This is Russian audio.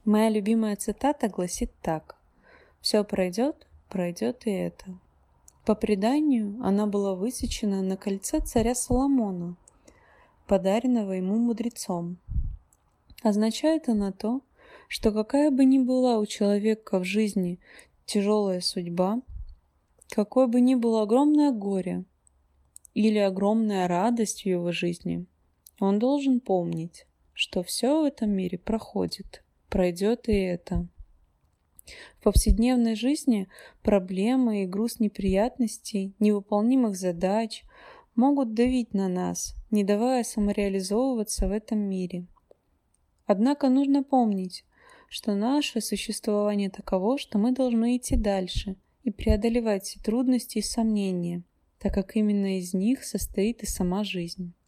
Моя любимая цитата гласит так: «Все пройдет, пройдет и это». По преданию, она была высечена на кольце царя Соломона, подаренного ему мудрецом. Означает она то, что какая бы ни была у человека в жизни тяжелая судьба, какое бы ни было огромное горе или огромная радость в его жизни, он должен помнить, что все в этом мире проходит, пройдет и это. В повседневной жизни проблемы и груз неприятностей, невыполнимых задач могут давить на нас, не давая самореализовываться в этом мире. Однако нужно помнить, что наше существование таково, что мы должны идти дальше и преодолевать все трудности и сомнения, так как именно из них состоит и сама жизнь.